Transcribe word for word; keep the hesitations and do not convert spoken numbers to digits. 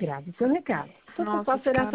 Grave o seu recado. Então, só Nossa, posso esse ser cara essa